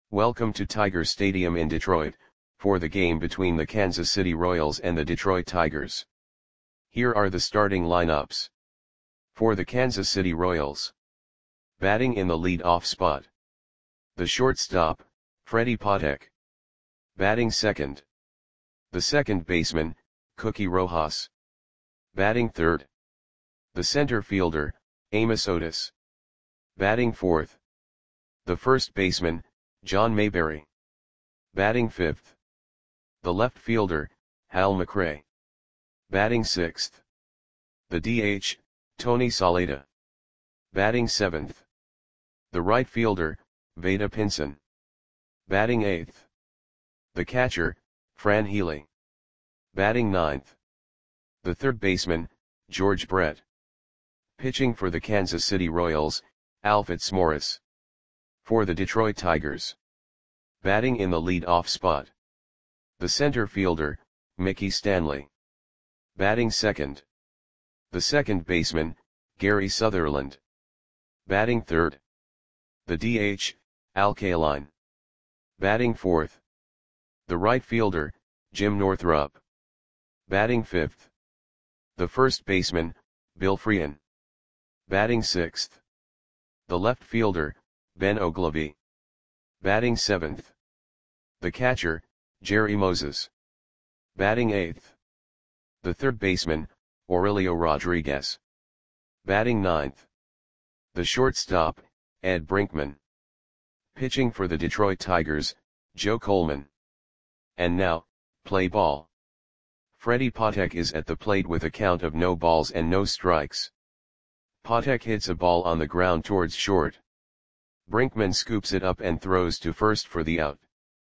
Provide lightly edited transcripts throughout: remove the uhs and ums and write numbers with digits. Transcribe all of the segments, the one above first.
Welcome to Tiger Stadium in Detroit, for the game between the Kansas City Royals and the Detroit Tigers. Here are the starting lineups. For the Kansas City Royals. Batting in the lead-off spot. The shortstop, Freddie Patek. Batting second. The second baseman, Cookie Rojas. Batting third. The center fielder, Amos Otis. Batting fourth. The first baseman, John Mayberry. Batting fifth. The left fielder, Hal McRae. Batting sixth. The DH, Tony Saleta. Batting seventh. The right fielder, Vada Pinson. Batting eighth. The catcher, Fran Healy. Batting ninth. The third baseman, George Brett. Pitching for the Kansas City Royals, Al Fitzmaurice. For the Detroit Tigers. Batting in the lead-off spot. The center fielder, Mickey Stanley. Batting second. The second baseman, Gary Sutherland. Batting third. The DH, Al Kaline. Batting fourth. The right fielder, Jim Northrup. Batting fifth. The first baseman, Bill Freehan. Batting sixth. The left fielder, Ben Oglivie. Batting seventh. The catcher, Jerry Moses. Batting eighth. The third baseman, Aurelio Rodriguez. Batting ninth. The shortstop, Ed Brinkman. Pitching for the Detroit Tigers, Joe Coleman. And now, play ball. Freddie Patek is at the plate with a count of no balls and no strikes. Patek hits a ball on the ground towards short. Brinkman scoops it up and throws to first for the out.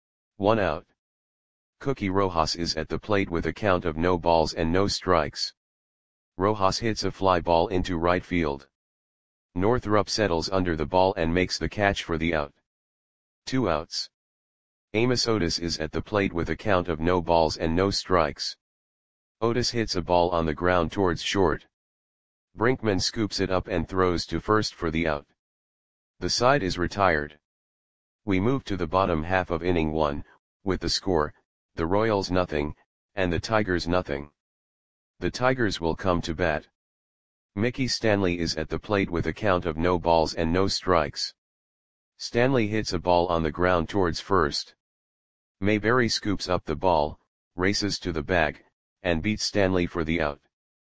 1 out. Cookie Rojas is at the plate with a count of no balls and no strikes. Rojas hits a fly ball into right field. Northrup settles under the ball and makes the catch for the out. 2 outs. Amos Otis is at the plate with a count of no balls and no strikes. Otis hits a ball on the ground towards short. Brinkman scoops it up and throws to first for the out. The side is retired. We move to the bottom half of inning 1, with the score, the Royals nothing, and the Tigers nothing. The Tigers will come to bat. Mickey Stanley is at the plate with a count of no balls and no strikes. Stanley hits a ball on the ground towards first. Mayberry scoops up the ball, races to the bag, and beats Stanley for the out.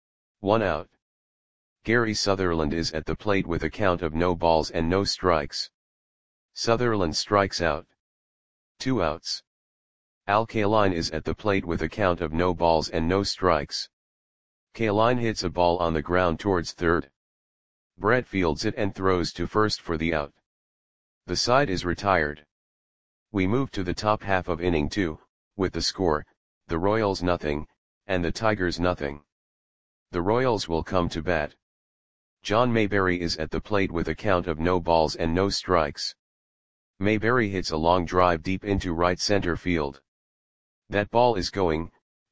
1 out. Gary Sutherland is at the plate with a count of no balls and no strikes. Sutherland strikes out. 2 outs. Al Kaline is at the plate with a count of no balls and no strikes. Kaline hits a ball on the ground towards third. Brett fields it and throws to first for the out. The side is retired. We move to the top half of inning 2, with the score, the Royals nothing, and the Tigers nothing. The Royals will come to bat. John Mayberry is at the plate with a count of no balls and no strikes. Mayberry hits a long drive deep into right center field. That ball is gone.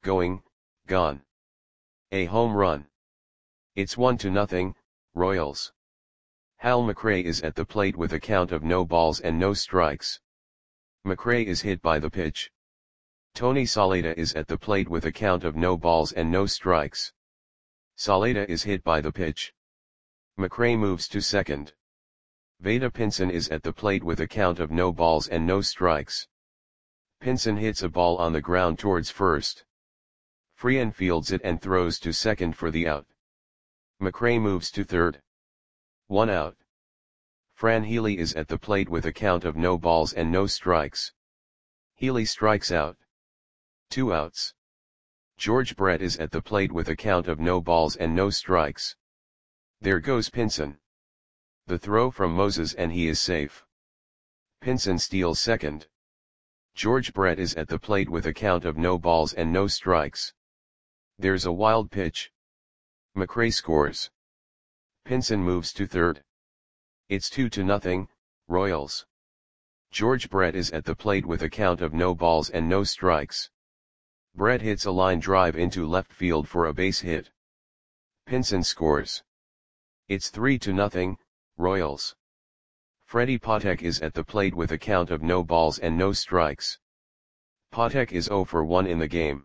A home run. It's 1-0, Royals. Hal McRae is at the plate with a count of no balls and no strikes. McRae is hit by the pitch. Tony Saleta is at the plate with a count of no balls and no strikes. Saleta is hit by the pitch. McRae moves to second. Vada Pinson is at the plate with a count of no balls and no strikes. Pinson hits a ball on the ground towards first. Freehan fields it and throws to second for the out. McRae moves to third. 1 out. Fran Healy is at the plate with a count of no balls and no strikes. Healy strikes out. 2 outs. George Brett is at the plate with a count of no balls and no strikes. There goes Pinson. The throw from Moses and he is safe. Pinson steals second. George Brett is at the plate with a count of no balls and no strikes. There's a wild pitch. McRae scores. Pinson moves to third. It's 2-0, Royals. George Brett is at the plate with a count of no balls and no strikes. Brett hits a line drive into left field for a base hit. Pinson scores. It's 3-0, Royals. Freddy Patek is at the plate with a count of no balls and no strikes. Patek is 0 for 1 in the game.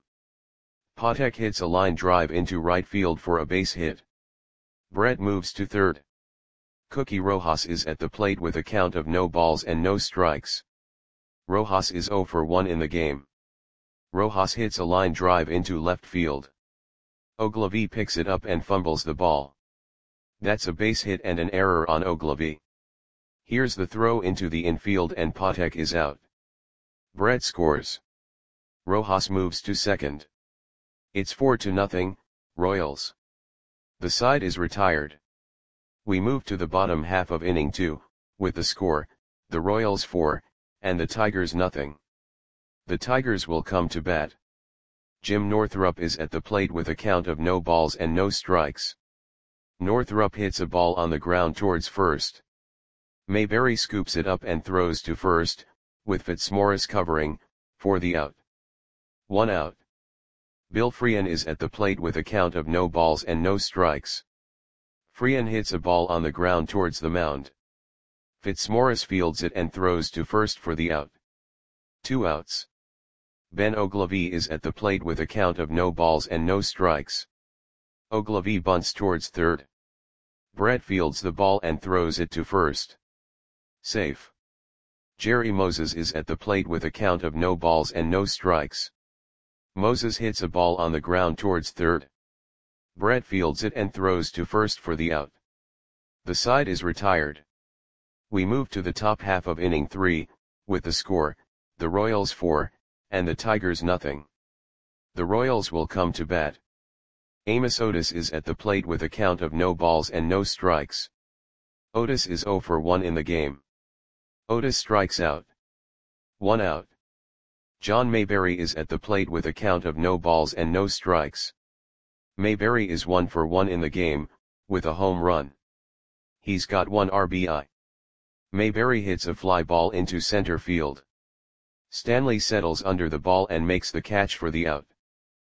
Patek hits a line drive into right field for a base hit. Brett moves to third. Cookie Rojas is at the plate with a count of no balls and no strikes. Rojas is 0 for 1 in the game. Rojas hits a line drive into left field. Ogilvy picks it up and fumbles the ball. That's a base hit and an error on Ogilvy. Here's the throw into the infield and Patek is out. Brett scores. Rojas moves to second. It's 4-0, Royals. The side is retired. We move to the bottom half of inning 2, with the score, the Royals 4, and the Tigers nothing. The Tigers will come to bat. Jim Northrup is at the plate with a count of no balls and no strikes. Northrup hits a ball on the ground towards first. Mayberry scoops it up and throws to first, with Fitzmaurice covering, for the out. 1 out. Bill Freehan is at the plate with a count of no balls and no strikes. Freehan hits a ball on the ground towards the mound. Fitzmaurice fields it and throws to first for the out. 2 outs. Ben Ogilvy is at the plate with a count of no balls and no strikes. Ogilvy bunts towards third. Brett fields the ball and throws it to first. Safe. Jerry Moses is at the plate with a count of no balls and no strikes. Moses hits a ball on the ground towards third. Brett fields it and throws to first for the out. The side is retired. We move to the top half of inning 3, with the score, the Royals 4, and the Tigers nothing. The Royals will come to bat. Amos Otis is at the plate with a count of no balls and no strikes. Otis is 0 for 1 in the game. Otis strikes out. 1 out. John Mayberry is at the plate with a count of no balls and no strikes. Mayberry is 1 for 1 in the game, with a home run. He's got 1 RBI. Mayberry hits a fly ball into center field. Stanley settles under the ball and makes the catch for the out.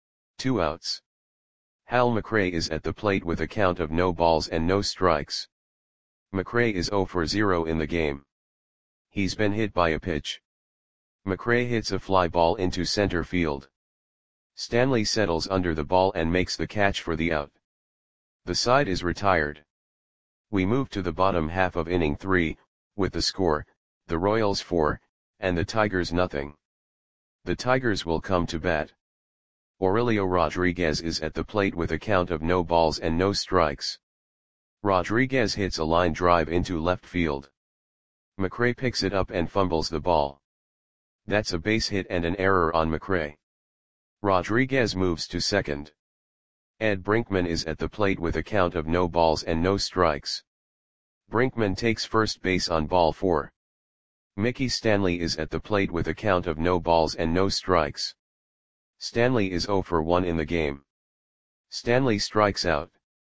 2 outs. Hal McRae is at the plate with a count of no balls and no strikes. McRae is 0 for 0 in the game. He's been hit by a pitch. McRae hits a fly ball into center field. Stanley settles under the ball and makes the catch for the out. The side is retired. We move to the bottom half of inning 3, with the score, the Royals 4, and the Tigers nothing. The Tigers will come to bat. Aurelio Rodriguez is at the plate with a count of no balls and no strikes. Rodriguez hits a line drive into left field. McRae picks it up and fumbles the ball. That's a base hit and an error on McRae. Rodriguez moves to second. Ed Brinkman is at the plate with a count of no balls and no strikes. Brinkman takes first base on ball 4. Mickey Stanley is at the plate with a count of no balls and no strikes. Stanley is 0 for 1 in the game. Stanley strikes out.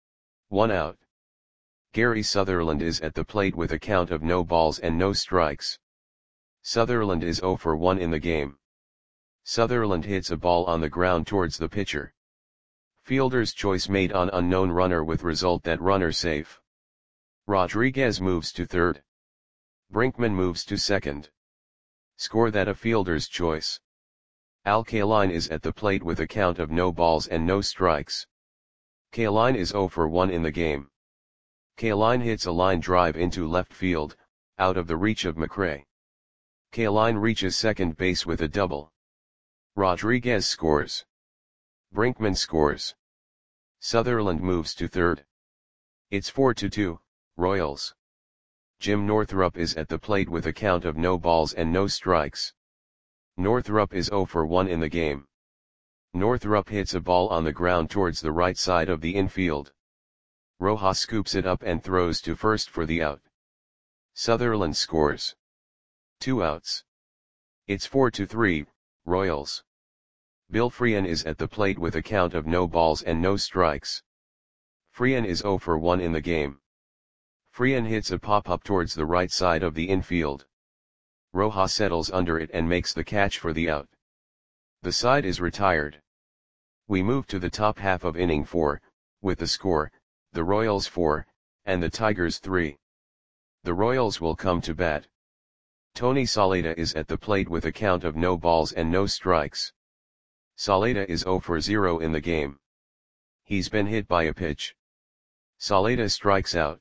1 out. Gary Sutherland is at the plate with a count of no balls and no strikes. Sutherland is 0 for 1 in the game. Sutherland hits a ball on the ground towards the pitcher. Fielder's choice made on unknown runner with result that runner safe. Rodriguez moves to third. Brinkman moves to second. Score that a fielder's choice. Al Kaline is at the plate with a count of no balls and no strikes. Kaline is 0 for 1 in the game. Kaline hits a line drive into left field, out of the reach of McRae. Kaline reaches second base with a double. Rodriguez scores. Brinkman scores. Sutherland moves to third. It's 4-2, Royals. Jim Northrup is at the plate with a count of no balls and no strikes. Northrup is 0 for 1 in the game. Northrup hits a ball on the ground towards the right side of the infield. Rojas scoops it up and throws to first for the out. Sutherland scores. 2 outs. It's 4-3, Royals. Bill Freehan is at the plate with a count of no balls and no strikes. Freehan is 0 for 1 in the game. Freehan hits a pop-up towards the right side of the infield. Rojas settles under it and makes the catch for the out. The side is retired. We move to the top half of inning 4, with the score, the Royals 4, and the Tigers 3. The Royals will come to bat. Tony Saleta is at the plate with a count of no balls and no strikes. Saleta is 0 for 0 in the game. He's been hit by a pitch. Saleta strikes out.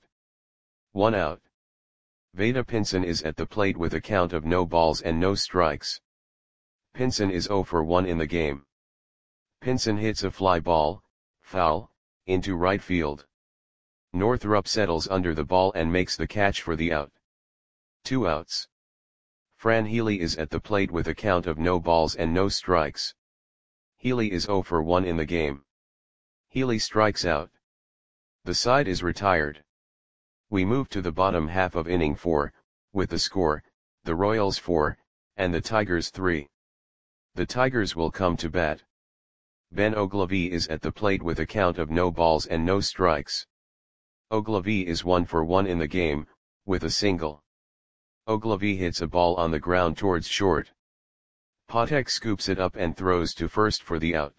1 out. Veda Pinson is at the plate with a count of no balls and no strikes. Pinson is 0 for 1 in the game. Pinson hits a fly ball, foul, into right field. Northrup settles under the ball and makes the catch for the out. 2 outs. Fran Healy is at the plate with a count of no balls and no strikes. Healy is 0 for 1 in the game. Healy strikes out. The side is retired. We move to the bottom half of inning 4, with the score, the Royals 4, and the Tigers 3. The Tigers will come to bat. Ben Ogilvie is at the plate with a count of no balls and no strikes. Ogilvie is 1 for 1 in the game, with a single. Ogilvie hits a ball on the ground towards short. Patek scoops it up and throws to first for the out.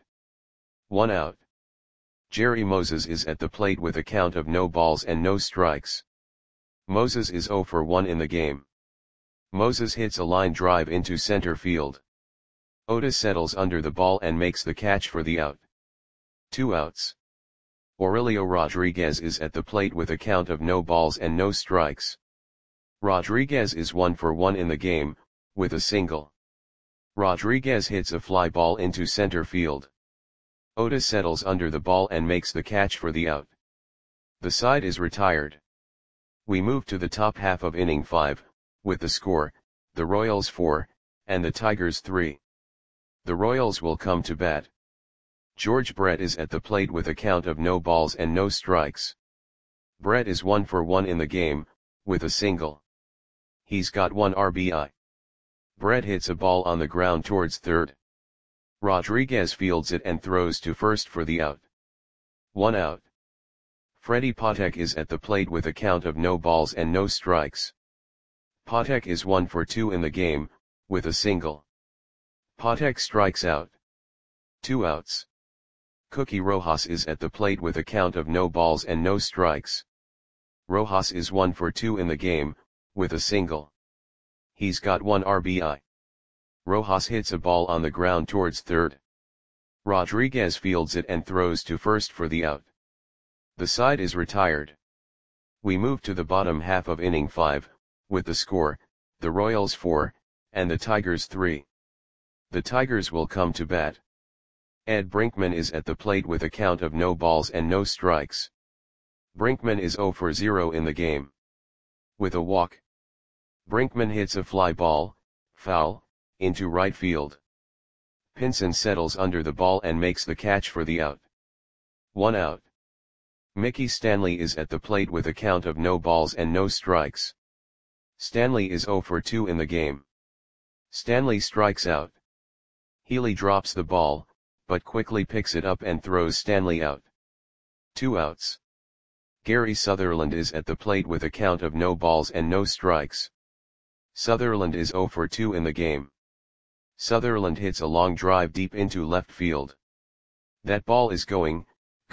1 out. Jerry Moses is at the plate with a count of no balls and no strikes. Moses is 0 for 1 in the game. Moses hits a line drive into center field. Otis settles under the ball and makes the catch for the out. 2 outs. Aurelio Rodriguez is at the plate with a count of no balls and no strikes. Rodriguez is 1 for 1 in the game, with a single. Rodriguez hits a fly ball into center field. Otis settles under the ball and makes the catch for the out. The side is retired. We move to the top half of inning 5, with the score, the Royals 4, and the Tigers 3. The Royals will come to bat. George Brett is at the plate with a count of no balls and no strikes. Brett is 1 for 1 in the game, with a single. He's got 1 RBI. Brett hits a ball on the ground towards third. Rodriguez fields it and throws to first for the out. 1 out. Freddie Patek is at the plate with a count of no balls and no strikes. Patek is 1 for 2 in the game, with a single. Patek strikes out. 2 outs. Cookie Rojas is at the plate with a count of no balls and no strikes. Rojas is 1 for 2 in the game, with a single. He's got 1 RBI. Rojas hits a ball on the ground towards third. Rodriguez fields it and throws to first for the out. The side is retired. We move to the bottom half of inning 5, with the score, the Royals 4, and the Tigers 3. The Tigers will come to bat. Ed Brinkman is at the plate with a count of no balls and no strikes. Brinkman is 0 for 0 in the game. With a walk. Brinkman hits a fly ball, foul, into right field. Pinson settles under the ball and makes the catch for the out. 1 out. Mickey Stanley is at the plate with a count of no balls and no strikes. Stanley is 0 for 2 in the game. Stanley strikes out. Healy drops the ball, but quickly picks it up and throws Stanley out. 2 outs. Gary Sutherland is at the plate with a count of no balls and no strikes. Sutherland is 0 for 2 in the game. Sutherland hits a long drive deep into left field. That ball is gone.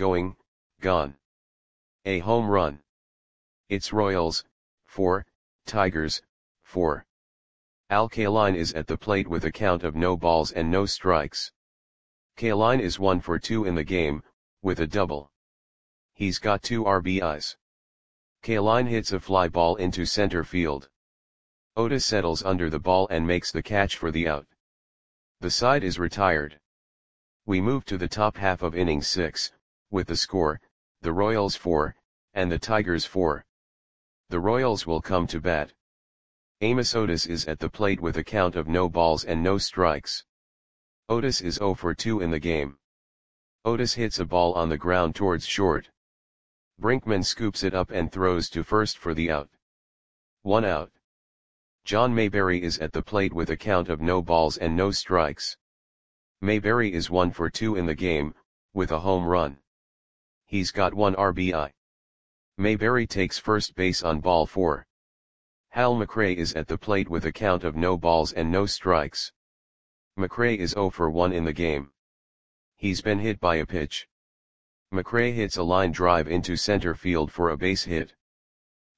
A home run. It's Royals, 4, Tigers, 4. Al Kaline is at the plate with a count of no balls and no strikes. Kaline is 1 for 2 in the game, with a double. He's got 2 RBIs. Kaline hits a fly ball into center field. Otis settles under the ball and makes the catch for the out. The side is retired. We move to the top half of inning 6, with the score, the Royals 4, and the Tigers 4. The Royals will come to bat. Amos Otis is at the plate with a count of no balls and no strikes. Otis is 0 for 2 in the game. Otis hits a ball on the ground towards short. Brinkman scoops it up and throws to first for the out. 1 out. John Mayberry is at the plate with a count of no balls and no strikes. Mayberry is 1 for 2 in the game, with a home run. He's got 1 RBI. Mayberry takes first base on ball 4. Hal McRae is at the plate with a count of no balls and no strikes. McRae is 0 for 1 in the game. He's been hit by a pitch. McRae hits a line drive into center field for a base hit.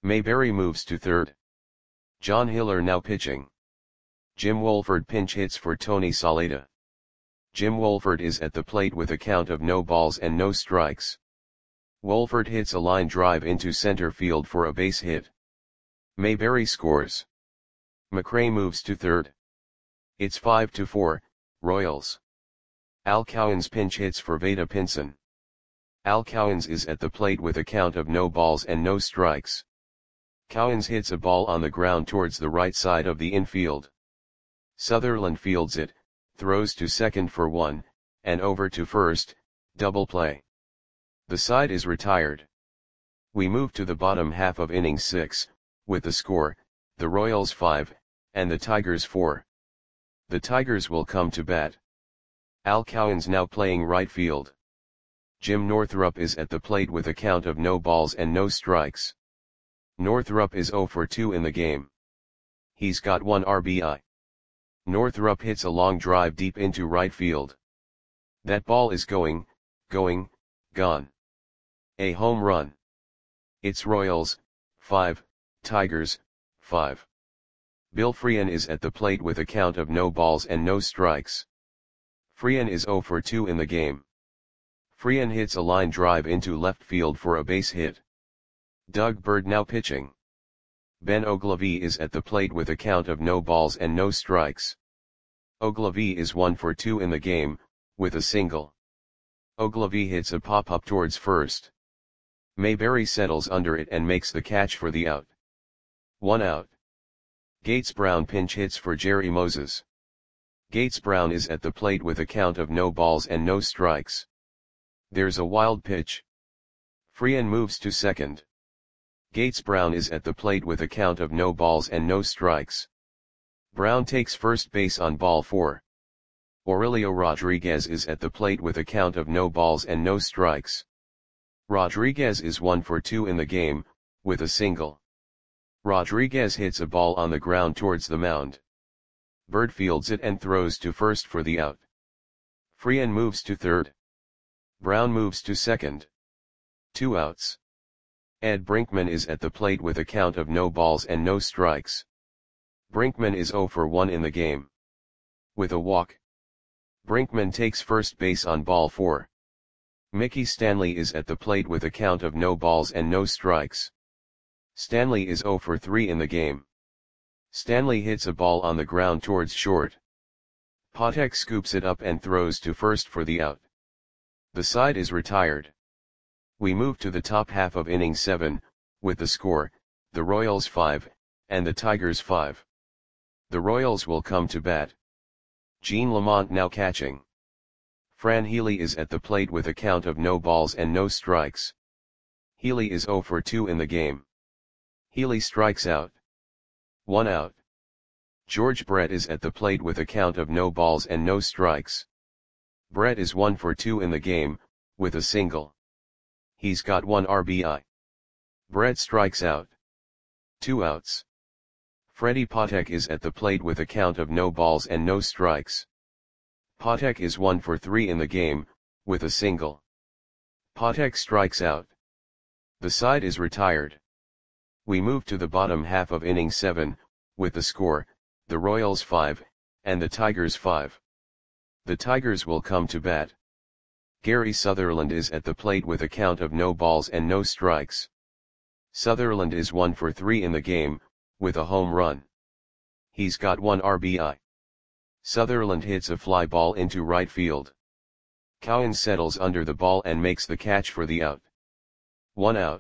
Mayberry moves to third. John Hiller now pitching. Jim Wolford pinch hits for Tony Saleta. Jim Wolford is at the plate with a count of no balls and no strikes. Wolford hits a line drive into center field for a base hit. Mayberry scores. McRae moves to third. It's 5-4, Royals. Al Cowens pinch hits for Vada Pinson. Al Cowens is at the plate with a count of no balls and no strikes. Cowens hits a ball on the ground towards the right side of the infield. Sutherland fields it, throws to second for one, and over to first, double play. The side is retired. We move to the bottom half of inning 6, with the score, the Royals 5, and the Tigers 4. The Tigers will come to bat. Al Cowens now playing right field. Jim Northrup is at the plate with a count of no balls and no strikes. Northrup is 0 for 2 in the game. He's got 1 RBI. Northrup hits a long drive deep into right field. That ball is going, gone. A home run. It's Royals, 5, Tigers, 5. Bill Freehan is at the plate with a count of no balls and no strikes. Freehan is 0 for 2 in the game. Freehan hits a line drive into left field for a base hit. Doug Bird now pitching. Ben Ogilvie is at the plate with a count of no balls and no strikes. Ogilvie is 1 for 2 in the game, with a single. Ogilvie hits a pop-up towards first. Mayberry settles under it and makes the catch for the out. 1 out. Gates Brown pinch hits for Jerry Moses. Gates Brown is at the plate with a count of no balls and no strikes. There's a wild pitch. Freehan moves to second. Gates Brown is at the plate with a count of no balls and no strikes. Brown takes first base on ball 4. Aurelio Rodriguez is at the plate with a count of no balls and no strikes. Rodriguez is 1 for 2 in the game, with a single. Rodriguez hits a ball on the ground towards the mound. Bird fields it and throws to first for the out. Freehan moves to third. Brown moves to second. 2 outs. Ed Brinkman is at the plate with a count of no balls and no strikes. Brinkman is 0 for 1 in the game. With a walk. Brinkman takes first base on ball 4. Mickey Stanley is at the plate with a count of no balls and no strikes. Stanley is 0 for 3 in the game. Stanley hits a ball on the ground towards short. Patek scoops it up and throws to first for the out. The side is retired. We move to the top half of inning 7, with the score, the Royals 5, and the Tigers 5. The Royals will come to bat. Gene Lamont now catching. Fran Healy is at the plate with a count of no balls and no strikes. Healy is 0 for 2 in the game. Healy strikes out. 1 out. George Brett is at the plate with a count of no balls and no strikes. Brett is 1 for 2 in the game, with a single. He's got 1 RBI. Brett strikes out. 2 outs. Freddie Patek is at the plate with a count of no balls and no strikes. Patek is 1 for 3 in the game, with a single. Patek strikes out. The side is retired. We move to the bottom half of inning 7, with the score, the Royals 5, and the Tigers 5. The Tigers will come to bat. Gary Sutherland is at the plate with a count of no balls and no strikes. Sutherland is 1 for 3 in the game, with a home run. He's got 1 RBI. Sutherland hits a fly ball into right field. Cowens settles under the ball and makes the catch for the out. 1 out.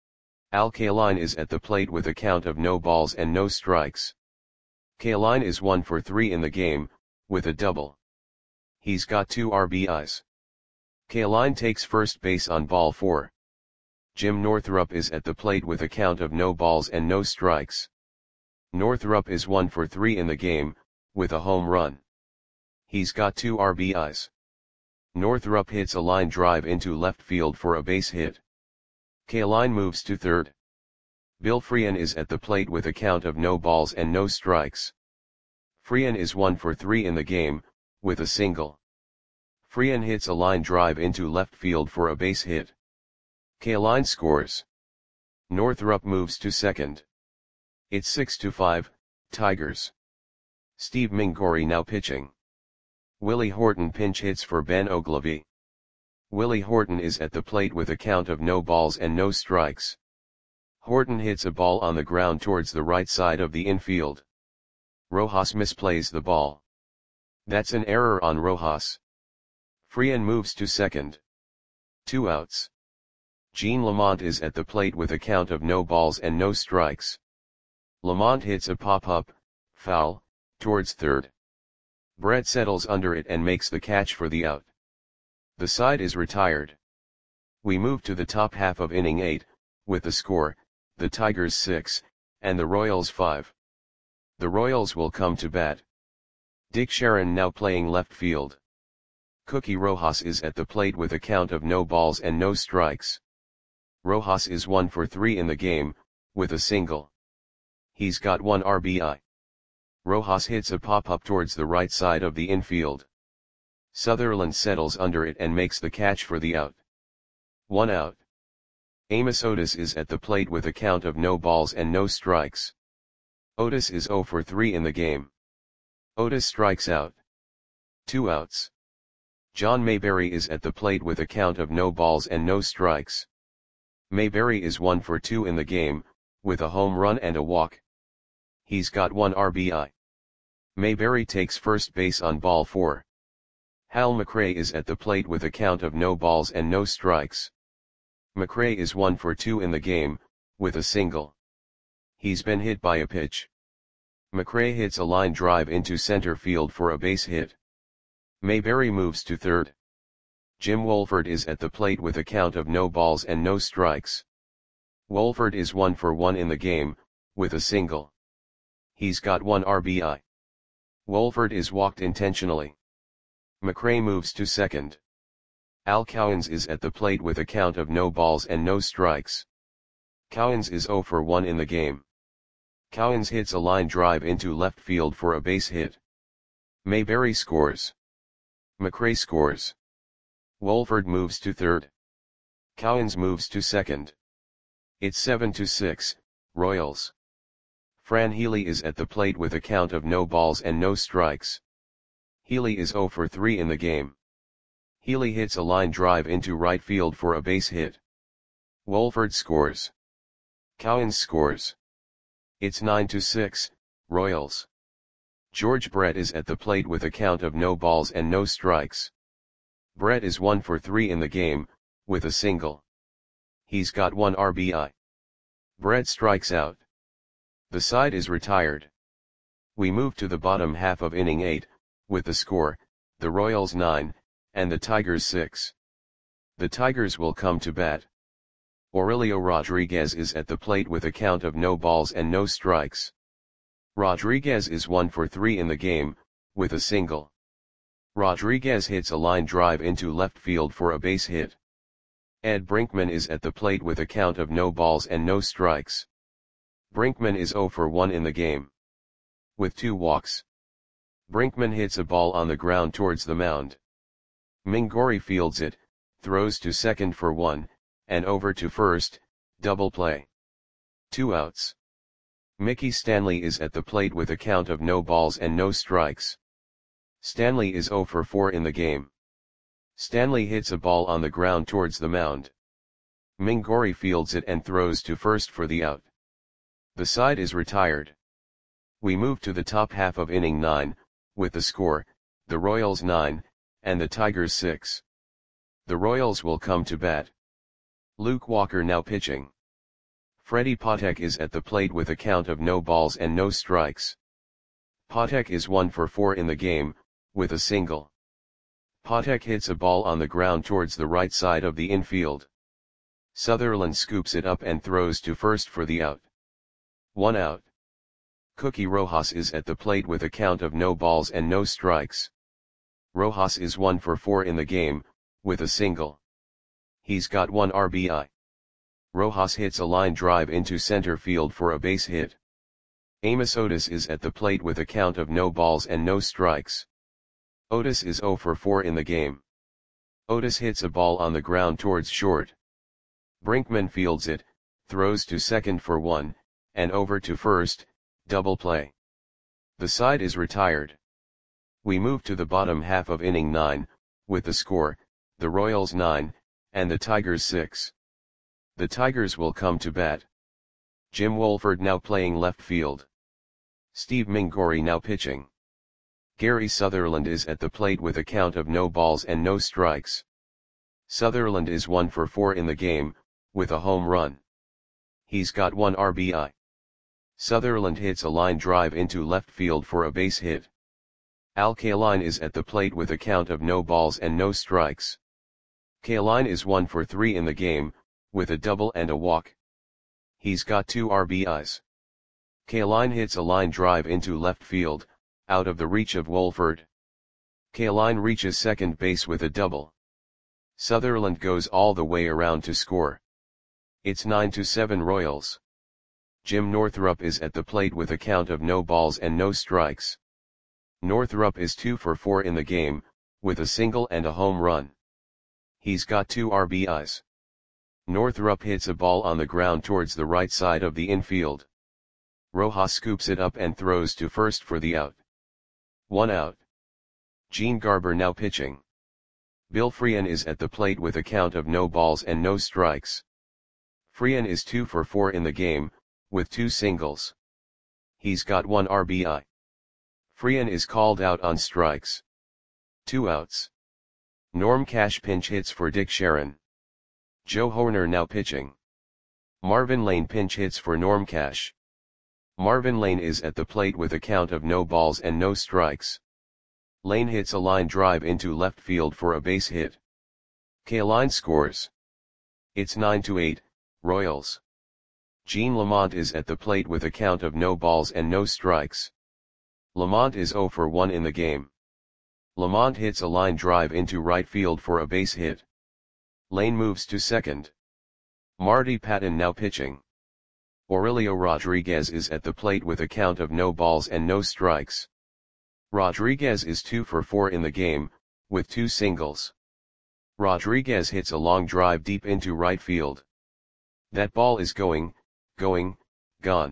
Al Kaline is at the plate with a count of no balls and no strikes. Kaline is 1 for 3 in the game, with a double. He's got 2 RBIs. Kaline takes first base on ball 4. Jim Northrup is at the plate with a count of no balls and no strikes. Northrup is 1 for 3 in the game, with a home run. He's got 2 RBIs. Northrup hits a line drive into left field for a base hit. Kaline moves to third. Bill Freehan is at the plate with a count of no balls and no strikes. Freehan is 1 for 3 in the game, with a single. Freehan hits a line drive into left field for a base hit. Kaline scores. Northrup moves to second. It's 6-5, Tigers. Steve Mingori now pitching. Willie Horton pinch hits for Ben Ogilvy. Willie Horton is at the plate with a count of no balls and no strikes. Horton hits a ball on the ground towards the right side of the infield. Rojas misplays the ball. That's an error on Rojas. Freehan moves to second. 2 outs. Gene Lamont is at the plate with a count of no balls and no strikes. Lamont hits a pop-up, foul, towards third. Brett settles under it and makes the catch for the out. The side is retired. We move to the top half of inning 8, with the score, the Tigers 6, and the Royals 5. The Royals will come to bat. Dick Sharon now playing left field. Cookie Rojas is at the plate with a count of no balls and no strikes. Rojas is 1 for 3 in the game, with a single. He's got 1 RBI. Rojas hits a pop-up towards the right side of the infield. Sutherland settles under it and makes the catch for the out. 1 out. Amos Otis is at the plate with a count of no balls and no strikes. Otis is 0 for 3 in the game. Otis strikes out. 2 outs. John Mayberry is at the plate with a count of no balls and no strikes. Mayberry is 1 for 2 in the game, with a home run and a walk. He's got 1 RBI. Mayberry takes first base on ball 4. Hal McRae is at the plate with a count of no balls and no strikes. McRae is 1 for 2 in the game, with a single. He's been hit by a pitch. McRae hits a line drive into center field for a base hit. Mayberry moves to third. Jim Wolford is at the plate with a count of no balls and no strikes. Wolford is 1 for 1 in the game, with a single. He's got 1 RBI. Wolford is walked intentionally. McRae moves to second. Al Cowens is at the plate with a count of no balls and no strikes. Cowens is 0 for 1 in the game. Cowens hits a line drive into left field for a base hit. Mayberry scores. McRae scores. Wolford moves to third. Cowens moves to second. It's 7-6, Royals. Fran Healy is at the plate with a count of no balls and no strikes. Healy is 0 for 3 in the game. Healy hits a line drive into right field for a base hit. Wolford scores. Cowens scores. It's 9-6, Royals. George Brett is at the plate with a count of no balls and no strikes. Brett is 1 for 3 in the game, with a single. He's got 1 RBI. Brett strikes out. The side is retired. We move to the bottom half of inning 8, with the score, the Royals 9, and the Tigers 6. The Tigers will come to bat. Aurelio Rodriguez is at the plate with a count of no balls and no strikes. Rodriguez is 1 for 3 in the game, with a single. Rodriguez hits a line drive into left field for a base hit. Ed Brinkman is at the plate with a count of no balls and no strikes. Brinkman is 0 for 1 in the game. With 2 walks. Brinkman hits a ball on the ground towards the mound. Mingori fields it, throws to second for 1, and over to first, double play. 2 outs. Mickey Stanley is at the plate with a count of no balls and no strikes. Stanley is 0 for 4 in the game. Stanley hits a ball on the ground towards the mound. Mingori fields it and throws to first for the out. The side is retired. We move to the top half of inning 9, with the score, the Royals 9, and the Tigers 6. The Royals will come to bat. Luke Walker now pitching. Freddie Patek is at the plate with a count of no balls and no strikes. Patek is 1 for 4 in the game, with a single. Patek hits a ball on the ground towards the right side of the infield. Sutherland scoops it up and throws to first for the out. 1 out. Cookie Rojas is at the plate with a count of no balls and no strikes. Rojas is 1 for 4 in the game, with a single. He's got 1 RBI. Rojas hits a line drive into center field for a base hit. Amos Otis is at the plate with a count of no balls and no strikes. Otis is 0 for 4 in the game. Otis hits a ball on the ground towards short. Brinkman fields it, throws to second for 1, and over to first, double play. The side is retired. We move to the bottom half of inning 9, with the score, the Royals 9, and the Tigers 6. The Tigers will come to bat. Jim Wolford now playing left field. Steve Mingori now pitching. Gary Sutherland is at the plate with a count of no balls and no strikes. Sutherland is 1 for 4 in the game, with a home run. He's got 1 RBI. Sutherland hits a line drive into left field for a base hit. Al Kaline is at the plate with a count of no balls and no strikes. Kaline is 1 for 3 in the game, with a double and a walk. He's got 2 RBIs. Kaline hits a line drive into left field, out of the reach of Wolford. Kaline reaches second base with a double. Sutherland goes all the way around to score. It's 9-7 Royals. Jim Northrup is at the plate with a count of no balls and no strikes. Northrup is 2 for 4 in the game, with a single and a home run. He's got 2 RBIs. Northrup hits a ball on the ground towards the right side of the infield. Rojas scoops it up and throws to first for the out. 1 out. Gene Garber now pitching. Bill Freehan is at the plate with a count of no balls and no strikes. Freehan is 2 for 4 in the game, with 2 singles. He's got 1 RBI. Freehan is called out on strikes. 2 outs. Norm Cash pinch hits for Dick Sharon. Joe Horner now pitching. Marvin Lane pinch hits for Norm Cash. Marvin Lane is at the plate with a count of no balls and no strikes. Lane hits a line drive into left field for a base hit. Kaline scores. It's 9-8, Royals. Gene Lamont is at the plate with a count of no balls and no strikes. Lamont is 0 for 1 in the game. Lamont hits a line drive into right field for a base hit. Lane moves to second. Marty Patton now pitching. Aurelio Rodriguez is at the plate with a count of no balls and no strikes. Rodriguez is 2 for 4 in the game, with 2 singles. Rodriguez hits a long drive deep into right field. That ball is going, gone.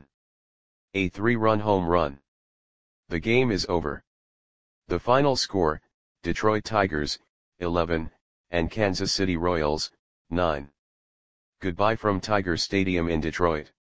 A 3-run home run. The game is over. The final score, Detroit Tigers, 11, and Kansas City Royals, 9. Goodbye from Tiger Stadium in Detroit.